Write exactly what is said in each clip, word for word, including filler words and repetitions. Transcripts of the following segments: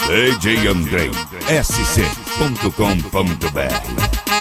D J Andrei, S C ponto com ponto B R.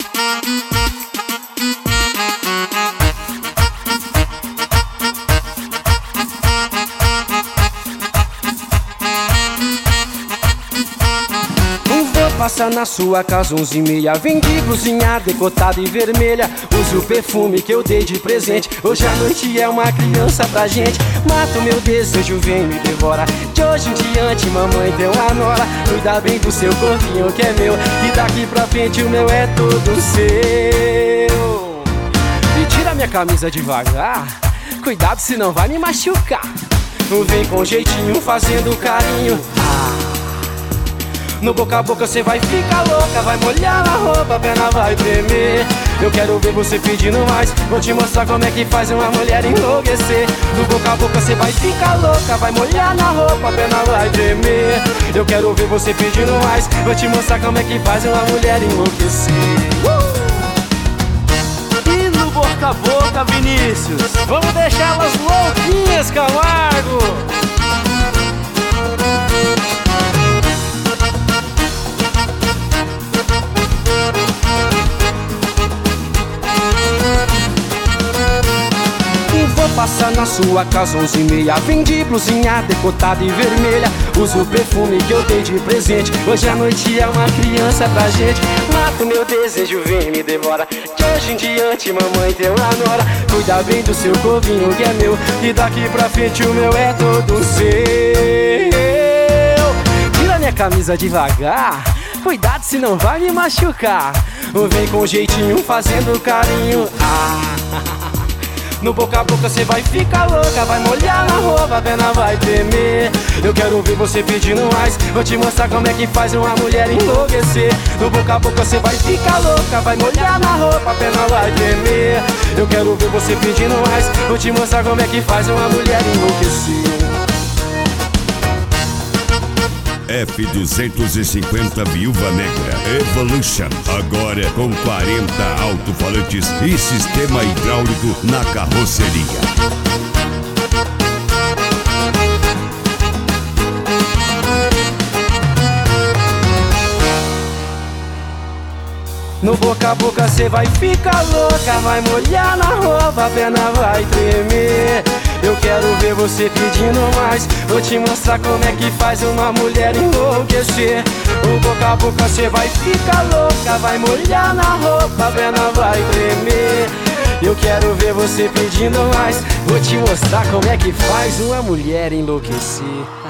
Passa na sua casa onze e meia, vem de blusinha decotada e vermelha. Use o perfume que eu dei de presente. Hoje a noite é uma criança pra gente. Mata o meu desejo, vem me devora. De hoje em diante, mamãe tem uma nora. Cuida bem do seu corpinho que é meu, e daqui pra frente o meu é todo seu. E tira minha camisa devagar, cuidado senão vai me machucar. Não vem com jeitinho fazendo carinho. Ah. No boca a boca cê vai ficar louca, vai molhar na roupa, a perna vai tremer. Eu quero ver você pedindo mais, vou te mostrar como é que faz uma mulher enlouquecer. No boca a boca cê vai ficar louca, vai molhar na roupa, a perna vai tremer. Eu quero ver você pedindo mais, vou te mostrar como é que faz uma mulher enlouquecer. uh! E no boca a boca, Vinícius, vamos deixar elas louquinhas, Camargo. Passa na sua casa onze e meia, vem de blusinha decotada e vermelha. Usa o perfume que eu dei de presente. Hoje a noite é uma criança pra gente. Mata o meu desejo, vem me devora. De hoje em diante, mamãe tem uma nora. Cuida bem do seu corpinho que é meu, e daqui pra frente o meu é todo seu. Tira minha camisa devagar, cuidado senão vai me machucar. Vem com jeitinho fazendo carinho. Ah. No boca a boca cê vai ficar louca, vai molhar na roupa, a perna vai tremer. Eu quero ver você pedindo mais, vou te mostrar como é que faz uma mulher enlouquecer. No boca a boca cê vai ficar louca, vai molhar na roupa, a perna vai tremer. Eu quero ver você pedindo mais, vou te mostrar como é que faz uma mulher enlouquecer. F duzentos e cinquenta Viúva Negra Evolution, agora com quarenta alto-falantes e sistema hidráulico na carroceria. No boca a boca cê vai ficar louca, vai molhar na roupa, a perna vai tremer. Eu quero ver você pedindo mais, vou te mostrar como é que faz uma mulher enlouquecer. No boca a boca cê vai ficar louca, vai molhar na roupa, a perna vai tremer. Eu quero ver você pedindo mais, vou te mostrar como é que faz uma mulher enlouquecer.